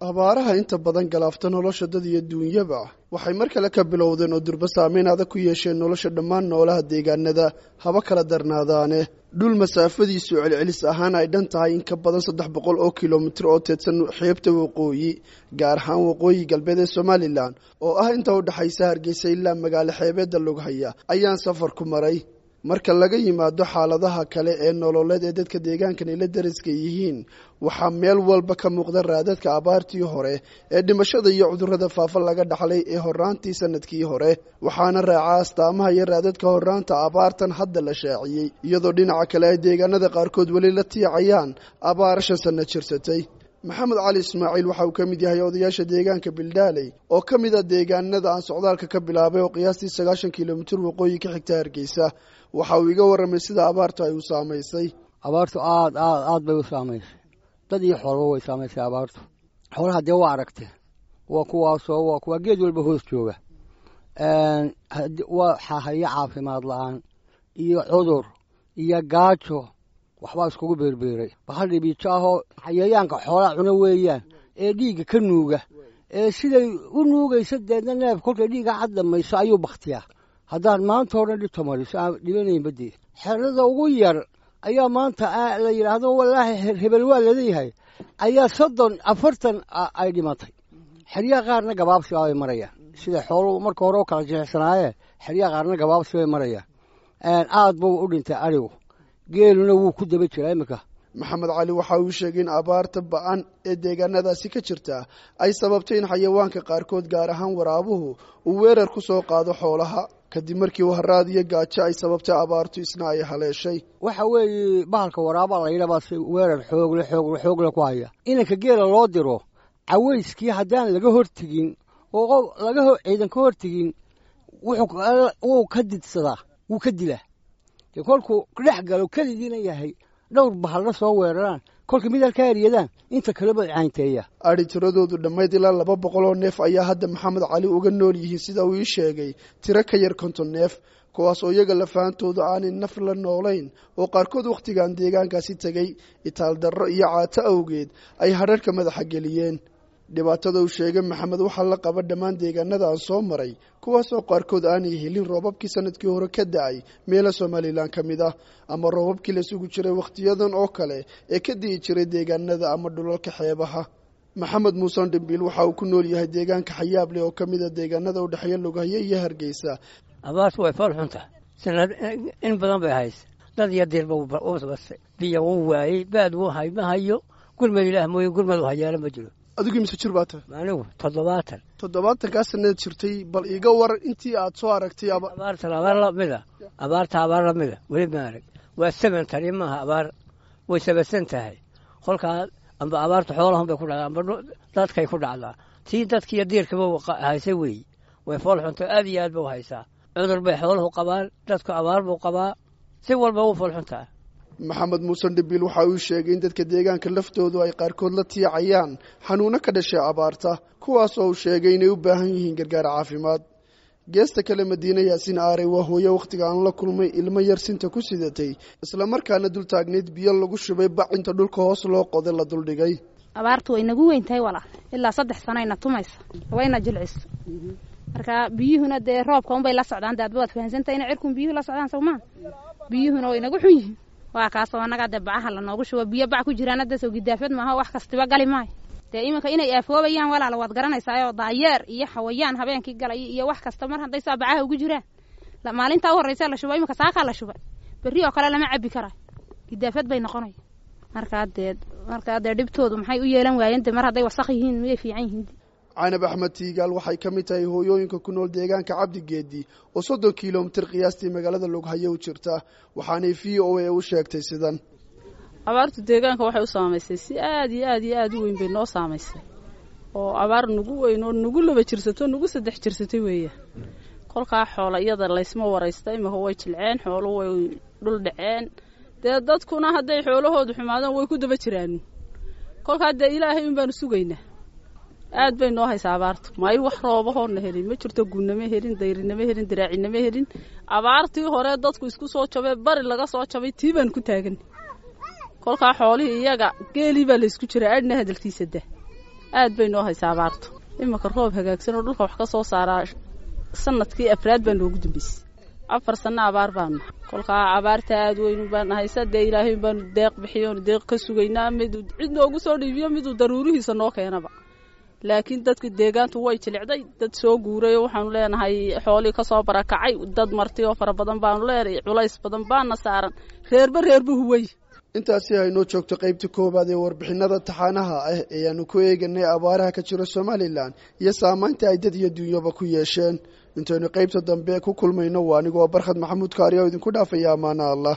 abaaraha inta badan galaafta nolosha dad iyo duunyaba waxay mar kale ka bilowdeen oo durba saameyn adag ku yeesheen nolosha dhammaan noolaha deegaanada haba kala darnaadaane dhul masaafadiisu celcelis ahaan ay dhan tahay in ka badan 300 oo kilomitir oo teedsan xeebta waqooyi gaar ahaan waqooyi galbeed ee Somaliland oo ah inta u dhaxaysa Hargeysa ilaa magaalo xeebeedda Lughaya ayaan safar ku maray marka laga yimaado xaaladaha kale ee nololeed ee dadka deegaankan ila dariska yihiin waxa meel walba ka muuqda raadadka abaartii hore ee dhimashada iyo cudurrada faafa laga dhaxlay ee horaantii sanadkii hore waxaana raacaa astaamaha iyo raadadka horaanta abaartan hadda la shaaciyay iyadoo dhinaca kale ay deegaanada qaarkood weli la tiicayaan abaar 5 sano jirsatay maxamed cali ismaaciil waxa uu ka mid yahay odayaasha deegaanka Bildaaley oo ka mid ah deegaanada aan socdaalka ka bilaabay oo qiyaastii 90 kilomitir waqooyi ka xigta Hargeysa waxa uu iga waramay sida abaartu ay u saameysay abaartu aad bay u saameysay dad iyo xoolo way saameysay abaartu xoolaha dee waa aragtay waa kuwa geed walba hoos jooga waa haya caafimaad la'aan iyo cudur iyo gaajo waxba iskugu beerbeeray bahal dhibiijo ahoo xayayaanka xoolaha cuna weeyaan ee dhiigga ka nuuga ee siday u nuugaysa deedna neef kolkay dhiigga cad dhamayso ayuu baktiyaa haddaan maanta oo dhan dhibto mariso aan dhibanayn badii xerada ugu yar ayaa maanta la yidhaahdo wallaahi hebel waa laleeyahay ayaa 40 ay dhimatay xeryaha qaarna gabaabsi ay marayaan sida xooluhu marka hore u kala jeexsanaayeen xeryaha qaarna gabaabsi ay marayaan aad buu u dhintay arigu geeluna wuu ku daba jiraa imika maxamed cali waxa uu sheegay in abaarta ba'an ee deegaanadaasi ka jirta ay sababtay in xayawaanka qaarkood gaar ahaan waraabuhu uu weerar ku soo qaado xoolaha kadib markii uu haraad iyo gaajo ay sababtay abaartu isna ay haleeshay waxa weeye bahalka waraaba la yiraahdo si weerar xoog la ku haya inanka geela loo diro caweyskii haddaan laga hortagin oo ciidan ka hortagin wuxuu ka didsadaa wuu ka dilaa kolkuu dhex galo kalidiina yahay dhowr bahal la soo weeraraan kolka mid halka eriyadaan inta kale bay caynteeya ari tiradoodu dhammayd ilaa 200 oo neef ayaa hadda maxamed cali uga nool yihiin sida uu sheegay tiro ka yar 50 neef kuwaas oo iyaga la faantoodu aanay naf la noolayn oo qaarkood waqtigan deegaankaasi tagay itaal darro iyo caato awgeed ay hadharka madaxa geliyeen dhibaatada uu sheegay maxamed waxa la qaba dhamaan deegaanada aan soo maray kuwaas oo qaarkood aanay helin roobabkii sanadkii hore ka da'ay meelo Somaliland kamid ah ama roobabkii la sugu jiray waqtiyadan oo kale ee ka dii jiray deegaanada ama dhulalka xeebaha maxamed muuse dhimbil waxa uu ku nool yahay deegaanka Xayaable oo kamid ah deegaanada u dhaxeeya Lughaya iyo Hargeysa abaartu way falxunta sanad in badan bay hays dad iyo dirba oo sababtay biyo waayay baad uu haymahayo gurmad ilaah mooyin gurmad u hayaala ma jiro adigu mise jir baata anigu 70 ka sanad jirtay bal iga war intii aad soo aragtay abaarta la mida wali ma arag waa 7 tari maaha abaar way sabaysan tahay kolka amba abaarta xoolaha bay ku dhacdaa amba dadkay ku dhacdaa tii dadkii diirkaba haysay way fool xunto aad iyo aad buu haysaa cudur bay xooluhu qabaan dadku abaar buu qabaa si walba uu fool xuntaa maxamed muuse dhibil waxa uu sheegay in dadka deegaanka laftoodu ay qaarkood la tiicayaan xanuuno ka dhashay abaarta kuwaas oo uu sheegay inay u baahan yihiin gargaar caafimaad geesta kale Madiina Yaasiin Aarey waa hooyo waqtiga aan la kulmay ilmo yar sinta ku sidatay isla markaana dul taagneed biyo lagu shubay bacinta dhulka hoos loo qoday la dul dhigay abaartu way nagu weyntahay wala ilaa 3 sano ayna tumaysa wayna jilcis marka biyuhuna de roobka un bay la socdaan dad baad fahansantahay in cirku biyuhu la socdaan Soomaa biyuhuna way nagu xun yihiin waa kaas oo naga dabacaha la noogu shubo biyo bac ku jiraan hadda soo gidaafad maaha wax kastiba gali maay imanka inay aafoobayaan walaal waad garanaysaa daayeer iyo xawayaan habeenkii galay iyo wax kasta mar haday saabacaha ugu jiraan la maalinta u horeysa la shubay imanka saaka la shubay bari oo kale lama cabi karay gidaafad bay noqonay marka dhibtoodu maxay u yeelan waayeen mar haday wasakh yihiin way fiican yihiin Caanab Axmed Tiigaal waxay ka mid tahay hooyooyinka ku nool deegaanka Cabdi Geedi oo 30 kiiloomitir qiyaastii magaalada Lughaya u jirta waxaanay VOA u sheegtay sidan abaartu deegaanka waxay u saameysay si aad u weyn bay noo saameysay oo abaar nagu weyn oo nagu laba jirsato nagu 3 jirsatay weeyaa kolka xoolaayada la isma wareystay ima way jilceen xoolo way dhul dhaceen dadkuna haday xoolahoodu xumaadaan way ku daba jiraan kolka ilaahay in baan sugaynaa aad bay noo haysaa abaartu may wax roobahoona helin ma jirto gunnama helin dayrinama helin diraacinama helin abaartii hore dadku isku soo jabay bari laga soo jabay tiiban ku taagan kolka xoolihii iyaga geeli baa la isku jiray aadna hadalkiisa aad bay noo haysaa abaartu imaka roob hagaagsan oo dhulka wax ka soo saaraa sanadkii afraad baa noogu dambeysay 4 sano abaar baanu kolkaa abaarta aad weyn baan haysaa dee ilaahay baan deeq bixiyo deeq ka sugaynaa mid cid noogu soo dhiibiyo mid daruurihiisa noo keenaba laakiin dadka deegaantu way jilicday dad soo guuray waxaanu leenahay xooli ka soo barakacay dad marti oo fara badan baanu leenahay culays badan baana saaran reerba huway intaasi aynoo joogto qaybta koobaad ee warbixinada taxaanaha ah ee aanu ku eeganay abaaraha ka jira Somaliland iyo saamaynta ay dad iyo dunyaba ku yeesheen intaynu qaybta dambe ku kulmayno waa anigoo Barkhad Maxamuud Kaariyo idinku dhaafaya amaana Allah